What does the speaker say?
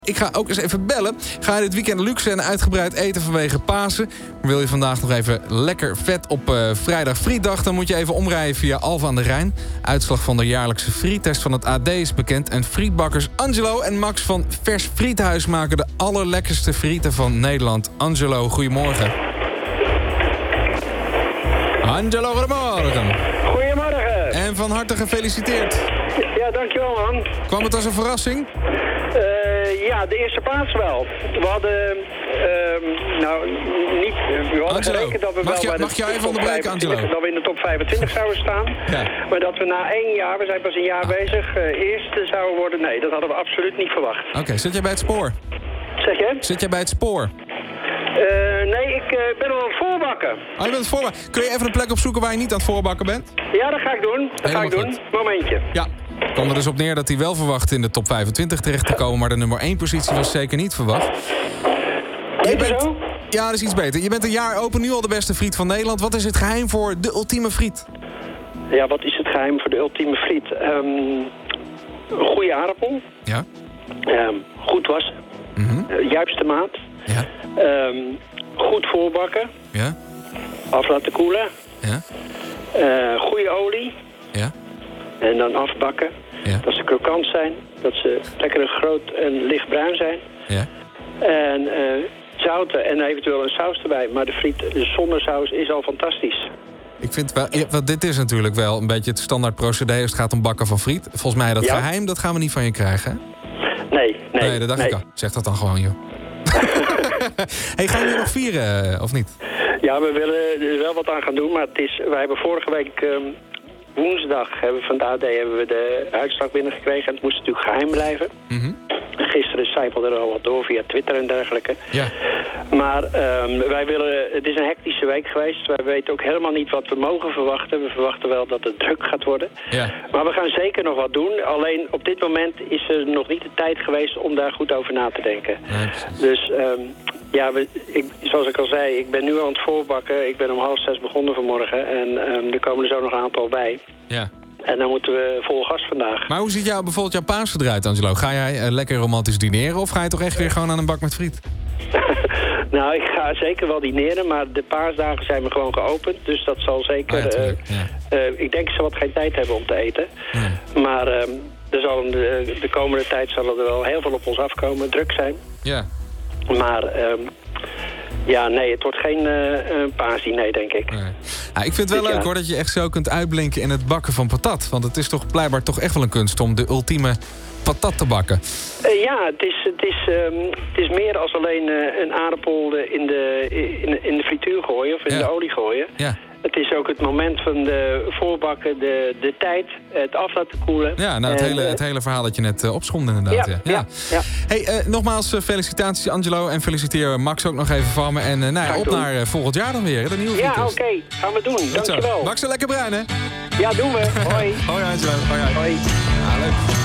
Ik ga ook eens even bellen. Ga je dit weekend luxe en uitgebreid eten vanwege Pasen? Wil je vandaag nog even lekker vet op vrijdag frietdag? Dan moet je even omrijden via Alphen aan de Rijn. Uitslag van de jaarlijkse friettest van het AD is bekend. En frietbakkers Angelo en Max van Vers Friethuis maken de allerlekkerste frieten van Nederland. Angelo, goedemorgen. Angelo, goedemorgen. Goedemorgen. En van harte gefeliciteerd. Ja, dankjewel man. Kwam het als een verrassing? Ja, de eerste plaats wel. We hadden, niet... We hadden gerekend dat we mag je even onderbreken, Angelo? Dat we in de top 25 zouden staan. Ja. Maar dat we na 1 jaar, we zijn pas een jaar bezig, eerste zouden worden. Nee, dat hadden we absoluut niet verwacht. Oké, zit jij bij het spoor? Zeg je? Zit jij bij het spoor? Nee, ik ben al aan het voorbakken. Oh, je bent het voorbakken. Kun je even een plek opzoeken waar je niet aan het voorbakken bent? Ja, dat ga ik doen. Goed. Momentje. Ja. Kwam er dus op neer dat hij wel verwacht in de top 25 terecht te komen, maar de nummer 1 positie was zeker niet verwacht. Zo? Ja, dat is iets beter. Je bent een jaar open, nu al de beste friet van Nederland. Wat is het geheim voor de ultieme friet? Ja, wat is het geheim voor de ultieme friet? Een goede aardappel. Ja. Goed wassen. Juiste maat. Ja. Goed voorbakken. Ja. Af laten koelen. Ja. Goede olie. Ja. En dan afbakken. Ja. Dat ze krokant zijn. Dat ze lekker groot en lichtbruin zijn. Ja. En zouten en eventueel een saus erbij. Maar de friet zonder saus is al fantastisch. Ik vind wel, want dit is natuurlijk wel een beetje het standaard procedé als het gaat om bakken van friet. Volgens mij dat geheim, dat gaan we niet van je krijgen, hè? Nee, dat dacht ik al. Zeg dat dan gewoon, joh. Hey, gaan jullie nog vieren, of niet? Ja, we willen er wel wat aan gaan doen. Maar wij hebben vorige week... woensdag van de AD hebben we de uitslag binnengekregen. En het moest natuurlijk geheim blijven. Gisteren zijpelde er al wat door via Twitter en dergelijke. Ja. Maar het is een hectische week geweest. Wij weten ook helemaal niet wat we mogen verwachten. We verwachten wel dat het druk gaat worden. Ja. Maar we gaan zeker nog wat doen. Alleen op dit moment is er nog niet de tijd geweest om daar goed over na te denken. Nee, dus... zoals ik al zei, ik ben nu aan het voorbakken. Ik ben om 5:30 begonnen vanmorgen. En er komen er zo nog een aantal bij. Ja. En dan moeten we vol gas vandaag. Maar hoe ziet bijvoorbeeld jouw Pasen eruit, Angelo? Ga jij lekker romantisch dineren of ga je toch echt weer gewoon aan een bak met friet? Nou, ik ga zeker wel dineren, maar de paasdagen zijn we gewoon geopend. Dus dat zal zeker... ik denk dat ze wat geen tijd hebben om te eten. Ja. Maar de komende tijd zal er wel heel veel op ons afkomen, druk zijn. Ja. Maar... het wordt geen paasdiner, denk ik. Nee. Nou, ik vind het wel leuk hoor, dat je echt zo kunt uitblinken in het bakken van patat. Want het is toch blijkbaar toch echt wel een kunst om de ultieme patat te bakken. Het is meer als alleen een aardappel in de frituur gooien of in de olie gooien. Ja. Het is ook het moment van de voorbakken, de tijd, het af laten koelen. Ja, het hele verhaal dat je net opschomde inderdaad. Ja. Hey, nogmaals felicitaties Angelo en feliciteer Max ook nog even van me. En op naar volgend jaar dan weer, de nieuwe frieters. Ja, oké. Gaan we doen. Dankjewel. Max, lekker bruin hè? Ja, doen we. Hoi. Hoi Angelo. Hoi. Hoi. Ja, leuk.